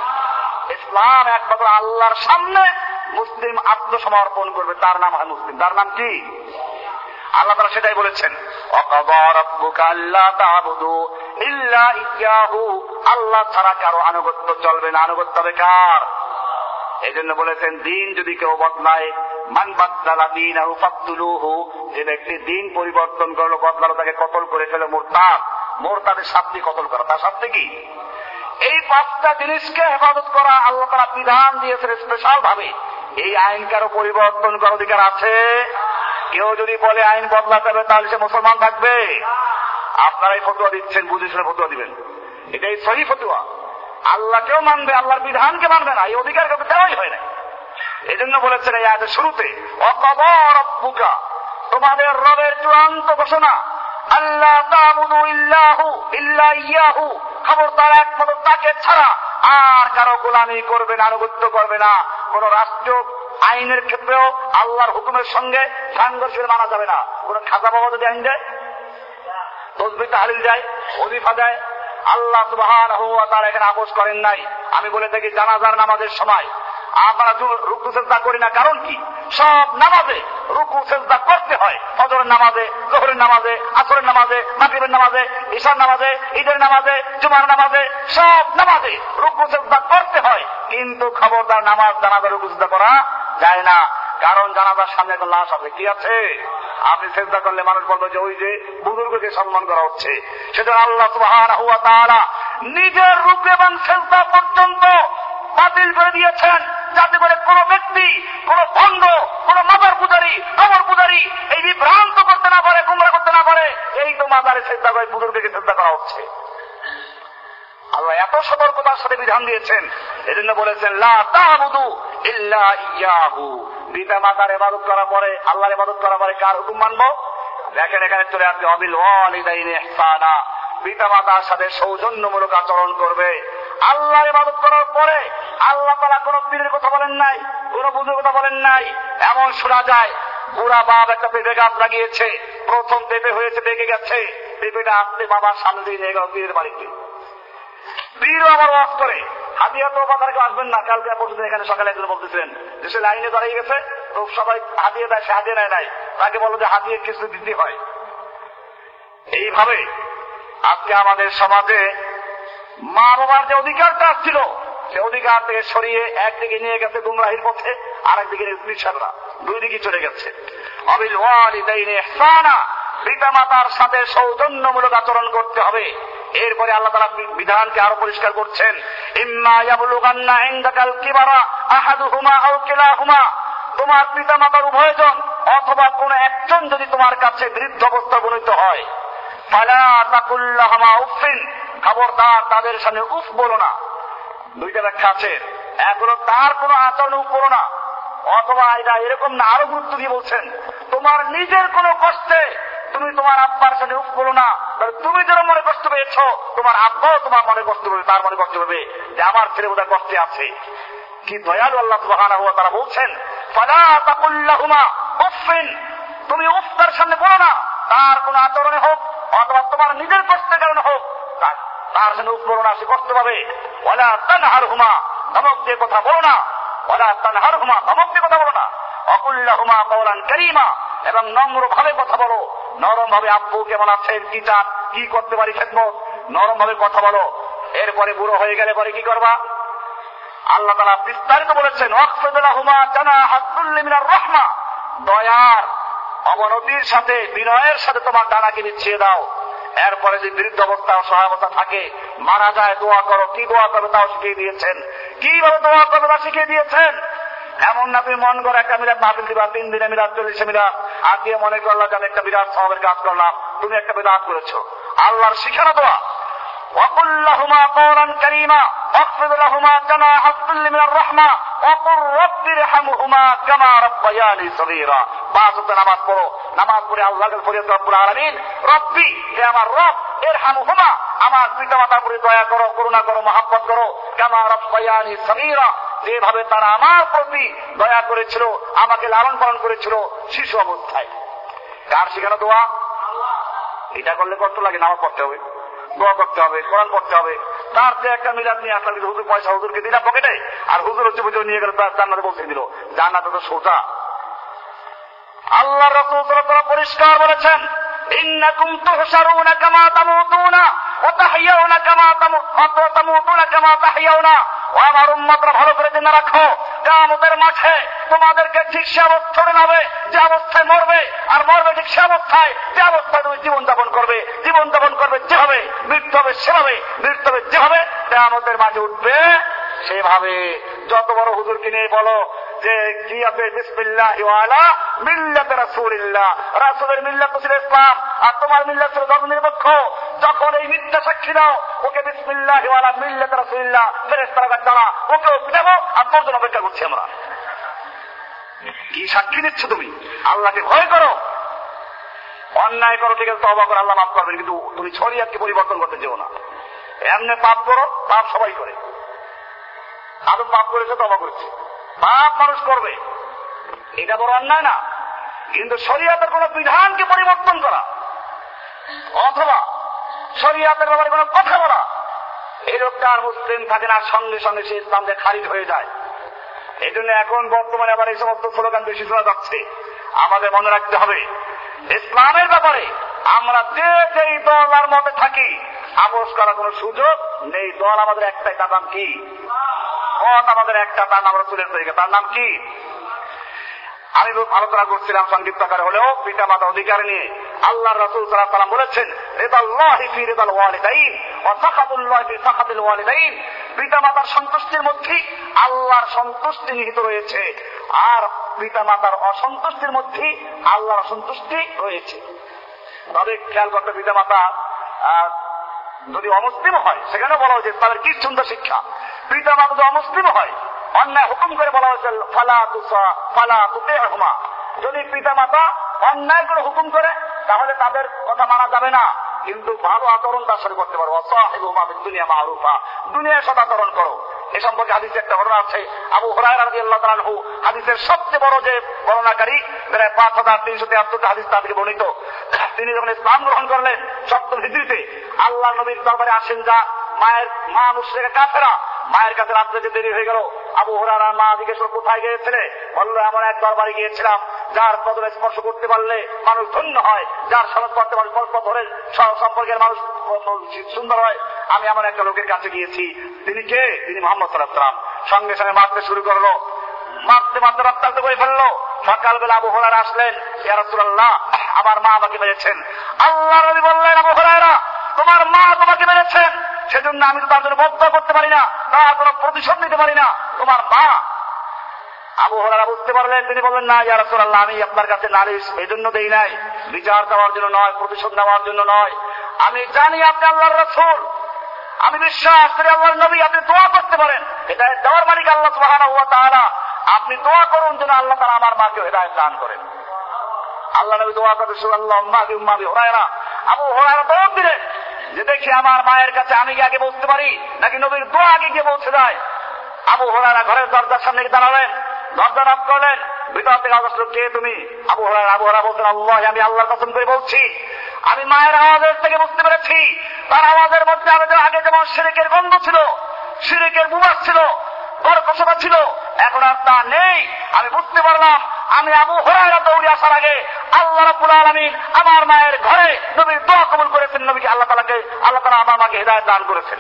ইসলাম। একমাত্র আল্লাহর সামনে মুসলিম আত্মসমর্পণ করবে তার নাম হয় মুসলিম। তার নাম কি? আল্লাহ তাআলা সেটাই বলেছেন, ওয়াকাযা রাব্বুকা আল্লা তা'বুদু ইল্লা ইয়্যাহু। আল্লাহ ছাড়া কারো আনুগত্য চলবে না। আনুগত্য হবে কার? এই জন্য বলেছেন দিন যদি কেউ বদলায়, মান বাদদালা দীনাহু ফাকতুলুহু। যে ব্যক্তি দিন পরিবর্তন করলো, বদলালো, তাকে কতল করে ফেলে। মুরতাদ। মুরতাদের শাস্তি কতল করা। তার শাস্তি কি? এই পাঁচটা জিনিসকে হেফাজত করা আল্লাহ তাআলা বিধান দিয়েছেন স্পেশাল ভাবে। এই আইন কারো পরিবর্তন করার অধিকার আছে? কেউ যদি বলে আইন বদলাতে হবে তাহলে সে মুসলমান থাকবে? আপনারাই ফতোয়া দিচ্ছেন, বুঝে শুনে ফতোয়া দিবেন। এটাই সহি ফতোয়া। আল্লাহকেও মানবে, আল্লাহর বিধানকে মানবে না, এই অধিকার কাউকে দেওয়াই হয় না। এই জন্য বলেছেন এই আয়াতের শুরুতে, ওয়াকাযা রাব্বুকা, তোমাদের রবের চূড়ান্ত ঘোষণা, আল্লাহ তা'বুদু ইল্লা ইয়্যাহু। খবরদার একমাত্র তাকে ছাড়া আর কারো গোলামি করবে না, আনুগত্য করবে না। কোন রাষ্ট্র আইনের ক্ষেত্রেও আল্লাহর হুকুমের সঙ্গে সাংঘর্ষ মানা যাবে না। কোন খাজা বাবা যদি আইন দেয়, তসবিহ তাহলিল দেয়, ওজিফা দেয়, আল্লাহ সুবহানাহু ওয়া তাআলা এখানে আপোষ করেন নাই। আমি বলে থাকি জানাজার নামাজের সময় আমরা রুকু সিজদা করি না, কারণ কি? সব নামাজে রুকু সিজদা করতে হয়। ফজরের নামাজে, যোহরের নামাজে, আসরের নামাজে, মাগরিবের নামাজে, ইশার নামাজে, ঈদের নামাজে, জুমার নামাজে, সব নামাজে রুকু সিজদা করতে হয়। কিন্তু খবরদার নামাজ জানাজার রুকু সিজদা করা যায় না, কারণ জানাজার সামনে একটা লাশ আছে। কি আছে? আপনি সিজদা করলে মানুষ বলবে যে ওই যে বুজুর্গকে সম্মান করা হচ্ছে। সেজন্য আল্লাহ সুবহানাহু ওয়া তাআলা নিজের রুকু এবং সিজদা পর্যন্ত বাতিল করে দিয়েছেন, যাতে করে কোন ব্যক্তি, কোন ভণ্ড, কোন মাজার পূজারী, কবর পূজারী এই বিভ্রান্ত করতে না পারে, গুমরা করতে না পারে। এই তো মাজারে সিজদা করে বুজুর্গকে সিজদা করা হচ্ছে। আল্লাহ এত সতর্কতার সাথে বিধান দিয়েছেন। এজন্য বলেছেন লা তা'বুদু ইল্লা ইয়্যাহু। পিতা মাতার ইবাদত করার পরে, আল্লাহর ইবাদত করার পরে কার হুকুম মানবো? দেখেন এখানে চলে আসবে অবিল ওয়ালিদাইনি ইহসানা। পিতা মাতার সাথে সৌজন্যমূলক আচরণ করবে। আল্লাহর ইবাদত করার পরে আল্লাহ তাআলা কোন পীরের কথা বলেন নাই, কোন বুজুর কথা বলেন নাই। এমন শোনা যায় বুড়া বাপ একটা পেঁপে গাছ লাগিয়েছে, প্রথম পেঁপে হয়েছে, পেকে গেছে, পেঁপেটা আসতে বাবার সামনে দিয়ে নিয়ে গেল পীরের বাড়িতে। পীরও আবার ওয়াজ করে, হাদিয়া তো বাজারে কেউ আসবেন না। কালকে পরশুদিন এখানে সকালে একজন বলতেছিলেন দেশে লাইনে দাঁড়িয়ে গেছে, তো সবাই হাদিয়া দেয়, সে হাদিয়া নেয় নাই, তাকে বলো যে হাদিয়া কিছু দিতে হয়। এইভাবে আজকে আমাদের সমাজে মা বাবার যে অধিকারটা ছিল, সে অধিকার থেকে সরিয়ে একদিকে নিয়ে গেছে গুমরাহির পথে, আর একদিকে নিঃসাররা, দুই দিকে চলে গেছে। অবিল ওয়ালিদাইনি ইহসানা, পিতা মাতার সাথে সৌজন্যমূলক আচরণ করতে হবে। এরপরে আল্লাহ তাআলা বিধানকে আরো পরিষ্কার করছেন, ইম্মা ইয়াবলুগান্না ইনদাকাল কিবারা আহাদুহুমা আও কিলাহুমা। তোমার পিতা মাতার উভয়জন অথবা কোন একজন যদি তোমার কাছে বৃদ্ধ অবস্থা উপনীত হয়, ফালা তাকুল লাহুমা উফিন, খবরদার তাদের সামনে উফ বলো না। দুইটা ব্যাখ্যা আছে। এক হলো তার কোন আচরণ উফ বলো না, অথবা এটা এরকম না, আরো গুরুত্ব দিয়ে বলছেন তোমার নিজের কোন কষ্টে তুমি তোমার আব্বার সাথে উফ বলো না। তুমি যেন মনে কষ্ট পেয়েছো, তোমার আব্বাও তোমার মনে কষ্ট পাবে, তার মনে কষ্ট পাবে যে আমার ছেলে বোধহয় কষ্টে আছে। কি দয়ালু আল্লাহ সুবহানাহু ওয়া তাআলা বলছেন, ফালা তাকুল লাহুমা উফিন, তুমি উফ তার সামনে বলো না, তার কোন আচরণে হোক অথবা তোমার নিজের কষ্টের কারণে হোক, তার সামনে উফ বলো না, সে কষ্ট পাবে। ওয়ালা তানহারহুমা, ধমক দিয়ে কথা বলো না। ওয়ালা তানহারহুমা, ধমক দিয়ে কথা বলো না। ওয়াকুল লাহুমা কাওলান কারীমা, এবং নম্র ভাবে কথা বলো। নরম ভাবে, আব্বু কেমন আছেন, কি চান, কি করতে পারি খেদমত, নরম ভাবে কথা বলো। এরপরে বুড়ো হয়ে গেলে পরে কি করবা? আল্লাহ তাআলা বিস্তারিত বলেছেন, ওয়াখফিদ লাহুমা জানাহাদ যুল্লি মিনার রাহমা, দয়ার অবনতির সাথে, বিনয়ের সাথে তোমার ডানাকে বিছিয়ে দাও। এরপরে যে বৃদ্ধ অবস্থা, অসহায় অবস্থা থাকে, মারা যায়, দোয়া করো। কি দোয়া করবে তাও শিখিয়ে দিয়েছেন, কিভাবে দোয়া করবে তা শিখিয়ে দিয়েছেন। এমন না তুমি মন করে একটা মিলাদ মাহফিল দিবা, 3 দিনে মিলাদ, 40 মিলাদ, আর দিয়ে মনে করলা যে আমি একটা বিরাট সওয়াবের কাজ করলাম। তুমি একটা বিদআত করেছো। আল্লাহর শিখানো দোয়া, وقل لهما قولا كريما واخفض لهما جناح الذل من الرحمة وقل رب ارحمهما كما ربياني صغيرا। পাঁচ ওয়াক্ত নামাজ পড়ো, নামাজ পড়ে আল্লাহকে ফরিয়াদ রব্বুল আলামিন, রব্বি, হে আমার রব, ইরহামহুমা, আমার পিতামাতার প্রতি দয়া করো, করুণা করো, মহব্বত করো, কামা রব্বায়ানি সগীরা, যেভাবে তারা আমার প্রতি দয়া করেছিল, আমাকে লালন পালন করেছিল শিশু অবস্থায়। কার শেখানো দোয়া? এটা করলে কষ্ট লাগে, নামাজ পড়তে হবে, দোয়া করতে হবে, কোরআন পড়তে হবে। তার যে একটা মিলাদ নিয়ে আসলাম, কিন্তু হুজুর পয়সা হুজুরকে দিলাম পকেটে, আর হুজুর হচ্ছে বুঝে নিয়ে গেল তার জান্নাতে পৌঁছে দিল। জান্নাতে তো সোজা। আল্লাহ রাসূল সাল্লাল্লাহু আলাইহি ওয়াসাল্লাম পরিষ্কার বলেছেন, ইন্নাকুম তুহশারুনা কামা তামুতুনা ওয়া তাহইয়াউনা কামা তামুতুনা কামা তাহইয়াউনা। ও আমার উম্মতরা, ভালো করে জেনে রাখো, কিয়ামতের মাঠে তোমাদেরকে ঠিক সে অবস্থায় নাবে যে অবস্থায় মরবে, আর মরবে ঠিক সে অবস্থায় যে অবস্থায় তুমি জীবনযাপন করবে। জীবনযাপন করবে যেভাবে, মৃত্যু হবে সেভাবে, মৃত্যু হবে যেভাবে, কিয়ামতের মাঠে উঠবে সেভাবে। যত বড় হুজুরকে নিয়ে বলো যে কি আছে, বিসমিল্লাহ ওয়ালা মিল্লাত রাসূলিল্লাহ, রাসূলের মিল্লাত ছিল ইসলাম, আর তোমার মিল্লাত ছিল ধর্মনিরপেক্ষ। যখন এই মিথ্যা সাক্ষী দাও, ওকে বিসমিল্লাহ ওয়ালা মিল্লাত রাসূলিল্লাহ ফেরেশতারা জানা, ওকেও পিটাবো, আর তোর জন্য অপেক্ষা করছি আমরা। কি সাক্ষী দিচ্ছ তুমি? আল্লাহকে ভয় করো, অন্যায় করো, ঠিক আছে, তওবা করো, আল্লাহ মাফ করবেন, কিন্তু তুমি শরীয়তকে পরিবর্তন করতে যেও না। এমনি পাপ করো, পাপ সবাই করে। আদম পাপ করেছে, তওবা করেছে, পাপ মানুষ করবে, এটা বড় অন্যায় না। কিন্তু শরীয়তের কোন বিধানকে পরিবর্তন করা অথবা শরীয়তের ব্যাপারে কোন কথা বলা, এই লোকটা আর মুসলিম থাকে না, সঙ্গে সঙ্গে সে ইসলাম দিয়ে খারিজ হয়ে যায়। এই জন্য এখন বর্তমানে আবার এই সমস্ত স্লোগান বেশি শোনা যাচ্ছে। আমাদের মনে রাখতে হবে, ইসলামের ব্যাপারে আমরা যে যেই দলার মধ্যে থাকি, আপোষ করার কোন সুযোগ নেই। দল আমাদের একটাই, তার নাম কি? মত আমাদের একটা, তার নাম রাসূলের তরিকা, তার নাম কি? আমি আলোচনা করছিলাম সংক্ষিপ্ত আকারে হলেও পিতা মাতা অধিকার নিয়ে। আল্লাহ রাসূল সাল্লাল্লাহু আলাইহি ওয়াসাল্লাম বলেছেন, রিদাল্লাহি ফি রিদাল ওয়ালিদাইন ওয়া সাখাতুল্লাহি ফি সাখাতিল ওয়ালিদাইন, পিতা মাতার সন্তুষ্টির মধ্যে আল্লাহর সন্তুষ্টি নিহিত রয়েছে, আর পিতা মাতার অসন্তুষ্টির মধ্যে আল্লাহর অসন্তুষ্টি রয়েছে। তবে খেয়াল করতে, পিতা মাতা যদি অমুসলিম হয়, সেখানে বলা হয়েছে তাদের কি সুন্দর শিক্ষা। পিতা মাতা যদি অমুসলিম হয়, অন্যায় হুকুম করে বলা হয়েছে ফালা তুতি'হুমা, যদি পিতা মাতা অন্যায় করে হুকুম করে তাহলে তাদের কথা মানা যাবে না, কিন্তু ভালো আচরণ তার সাথে করতে পারো। ওয়াসাহিবুহুমা বিদ-দুনিয়া মা'রুফা, দুনিয়ায় সদাচরণ করো। এ সম্পর্কে হাদিসে একটা ঘটনা আছে। আবু হুরায়রা রাদিয়াল্লাহু তাআলা আনহু, হাদিসের সবচেয়ে বড় যে বর্ণনাকারী, প্রায় 5373টা হাদিস তার থেকে বর্ণিত। তিনি যখন ইসলাম গ্রহণ করলেন 7ম হিজরিতে, আল্লাহ নবীর দরবারে আসেন যা মা মুশরিকা কাফেরা, মায়ের কাছে রাত্রে যে দেরি হয়ে গেল, আবু হুরায়রা মা জিজ্ঞেস করল, কোথায় গিয়েছিলে? বলল, এমন এক দরবারে গিয়েছিলাম যার কদমে স্পর্শ করতে পারলে মানুষ ধন্য হয়, যার সামনে করতে পারলে পরস্পর ধরে সম্পর্কের মানুষ সুন্দর হয়। আমি এমন একটা লোকের কাছে গিয়েছি। তিনি কে? তিনি মুহাম্মদ সাল্লাল্লাহু আলাইহি ওয়াসাল্লাম। সঙ্গে সঙ্গে মারতে শুরু করলো, মারতে মারতে রক্তাক্ত করে ফেললো। সকালবেলা আবু হুরায়রা আসলেন, ইয়া রাসূলুল্লাহ, আমার মা আমাকে মেরেছেন। আল্লাহ নবী বললেন, আবু হুরায়রা, তোমার মা তোমাকে মেরেছেন, সেজন্য আমি তো তার জন্য বদয়া করতে পারি না, তার কোনো প্রতিশোধ নিতে পারি না, তোমার মা। আবু হুরায়রা বুঝতে পারলেন, তিনি বললেন, না ইয়া রাসূলুল্লাহ, আমি আপনার কাছে নালিশ এই জন্য দেই নাই, বিচার দেওয়ার জন্য নয়, প্রতিশোধ নেওয়ার জন্য নয়। আমি জানি আপনি আল্লাহর রাসূল, আমি বিশ্বাস করি আল্লাহর নবী, আপনি দোয়া করতে পারেন, হেদায়েত দেওয়ার মালিক আল্লাহ সুবহানাহু ওয়া তাআলা। আপনি দোয়া করুন যেন আল্লাহ তাআলা আমার মাকে হেদায়েত দান করেন। আল্লাহ নবী দোয়া করতে শুরু, আল্লাহুম্মা বিউম্মা হুরায়রা। আবু হুরায়রা দৌড় দিলেন যে দেখি আমার মায়ের কাছে আমি কি আগে বলতে পারি নাকি নবীর দোয়া আগে গিয়ে পৌঁছে যায়। আবু হুরায়রা ঘরের দরজার সামনে গিয়ে দাঁড়ালেন, দরজা নক করলেন, ভিতর থেকে আওয়াজ আসলো, কে তুমি? আবু হুরায়রা বলছেন, আল্লাহ, আমি আল্লাহর কসম করে বলছি, আমি মায়ের আওয়াজের থেকে বুঝতে পেরেছি তার আওয়াজের মধ্যে আগে যেমন শিরকের গন্ধ ছিল, শিরকের বুবাস ছিল, কর্কশতা ছিল, এখন আর তা নেই। আমি বুঝতে পারলাম আমি আবু হুরায়রা দৌড়ে আসার আগে আল্লাহ রাব্বুল আলামিন আমার মায়ের ঘরে নবীর দোয়া কবুল করেছেন, নবীকে আল্লাহ তাআলা আমার মাকে হেদায়েত দান করেছেন।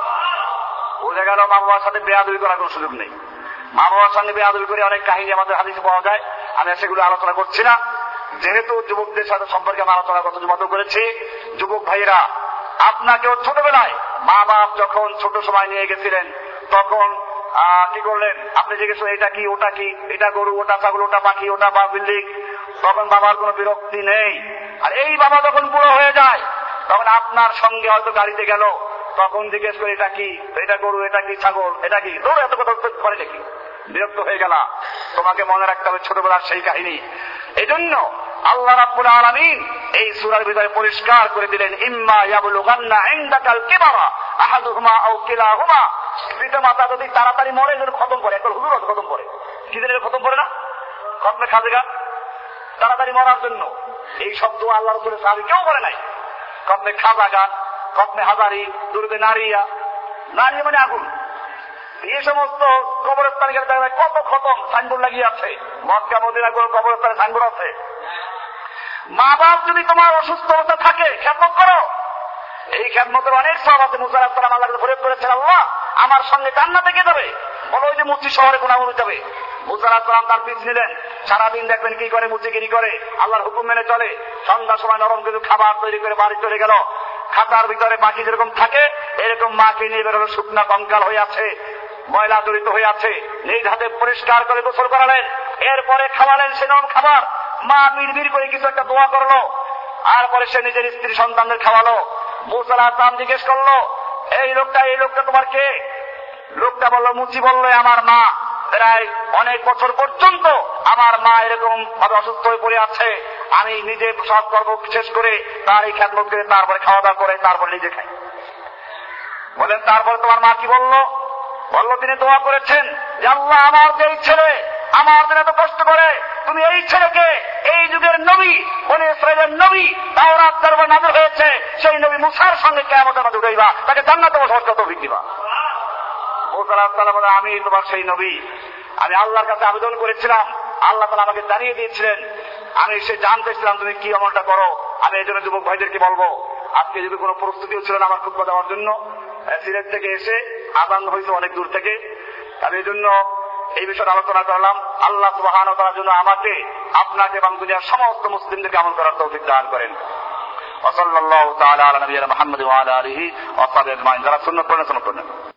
বুঝে গেল মা বাবার সাথে বেয়াদবি করার কোনো সুযোগ নেই। মা বাবার সঙ্গে বেয়াদবি করে অনেক কাহিনী আমাদের হাদিসে পাওয়া যায়, আমি সেগুলো আলোচনা করছি না। যেহেতু যুবকদের সাথে সম্পর্কে আমি আলোচনা করতে জুমাত করেছি, যুবক ভাইয়েরা, আপনাকেও ছোটবেলায় মা বাপ যখন ছোট সময় নিয়ে গেছিলেন তখন কি করলেন? আপনি জিজ্ঞেস করেন, এটা কি, ওটা কি, এটা গরু, ওটা ছাগল, ওটা পাখি, ওটা বিল্ডিং, তখন বাবার কোনো বিরক্তি নেই। আর এই বাবা যখন বুড়ো হয়ে যায় তখন আপনার সঙ্গে হয়তো গাড়িতে গেল, তখন জিজ্ঞেস করে এটা কি, এটা গরু, এটা কি ছাগল, এটা কি, দৌড় এত কথা করে নাকি, বিরক্ত হয়ে গেলা। তোমাকে মনে রাখতে হবে ছোটবেলার সেই কাহিনী। এজন্য আল্লাহ রাব্বুল আলামিন এই সূরার ভিতরে পরিষ্কার করে দিলেন, ইম্মা ইয়াবলুগান্না ইনদাকাল কিবারা আহাদুহুমা আও কিলাহুমা, পিতা মাতা যদি তাড়াতাড়ি মরে যেন খতম করে, একবার হুজুর খতম করে, কি দিনের খতম করে না, খতমে খাজেগা, তাড়াতাড়ি মরার জন্য। এই শব্দ আল্লাহ রাসূলের সাহাবী কেউ বলে নাই। খতমে খাজাগা, খতমে হাজারি, দুরুদে নারিয়া, নারিয়া মানে আগুন। এই সমস্ত কবরস্থানে গেলে দেখা যায় কত খতম সাইনবোর্ড লাগিয়ে আছে, মক্কা মদিনা করে কবরস্থানে সাইনবোর্ড আছে। মা বাপ যদি তোমার অসুস্থ অবস্থা থাকে খেদমত করো। এই খেদমতের অনেক সওয়াব আছে। মুসা আলাইহিস সালাম আল্লাহকে ফরিয়াদ করেছেন, আল্লাহ আমার সঙ্গে জান্নাতে কে যাবে? বলো ওই যে মুচি শহরে গুনাহগার যাবে। মুসা আলাইহিস সালাম তার পিছ নিলেন, সারাদিন দেখবেন কি করে, মুচিগিরি করে, আল্লাহর হুকুম মেনে চলে। সন্ধ্যার সময় নরম কিছু খাবার তৈরি করে বাড়ি চলে গেল। খাতার ভিতরে বাকি যেরকম থাকে এরকম মাকে নিয়ে বেরোলো, শুকনা কঙ্কাল হয়ে আছে, ময়লা জড়িত হয়ে আছে, নিজ হাতে পরিষ্কার করে গোসল করালেন। এরপরে খাওয়ালেন সে নরম খাবার। মা বিড়বিড় করে কিছু একটা দোয়া করলো, আর পরে সে নিজের স্ত্রী সন্তানদের খাওয়ালো। মুসা আলাইহিস সালাম জিজ্ঞেস করলো, এই লোকটা তোমার কে? লোকটা বললো, মুচি বললো আমার মা। প্রায় অনেক বছর পর্যন্ত আমার মা এরকম ভাবে অসুস্থ হয়ে পড়ে আছে, আমি নিজে সব কর্ম শেষ করে তার এই খেদমত করে তারপরে খাওয়া দাওয়া করে তারপরে নিজে খাই। বলেন তারপরে তোমার মা কি বললো? বললো তিনি দোয়া করেছেন যে আল্লাহ আমার যে ছেলে আমার জন্য এত কষ্ট করে, তুমি এই ছেলেকে এই যুগের নবী, বনি ইসরাঈলের নবী, তাওরাত দরবার নাযিল হয়েছে সেই নবী মুসার সঙ্গে কিয়ামতের মাঠে উঠাইবা, তাকে জান্নাতে বসার তৌফিক দিবা। মুসা আলাইহিস সালাম বলেন, আমি তোমার সেই নবী, আমি আল্লাহর কাছে আবেদন করেছিলাম, আল্লাহ তাআলা আমাকে জানিয়ে দিয়েছিলেন, আমি সে জানতেছিলাম তুমি কি আমলটা করো। আমি এই জন্য যুবক ভাইদেরকে বলবো, আজকে যদি কোনো প্রস্তুতিও ছিল না আমার খুতবা দেওয়ার জন্য, সিলেট থেকে এসে আযান হয়েছে অনেক দূর থেকে, আমি এই জন্য এই বিষয়ে আলোচনা করলাম। আল্লাহ সুবহানাহু ওয়া তাআলা যেন আমাকে, আপনাকে এবং দুনিয়ার সমস্ত মুসলিমদেরকে আমল করার তৌফিক দান করেন। ওয়া সাল্লাল্লাহু তাআলা আলা নবিয়িনা মুহাম্মাদ ওয়া আলা আলিহি ওয়া সাহবিহি আজমাইন। যারা সুন্নাত পড়েন সুন্নাত পড়েন।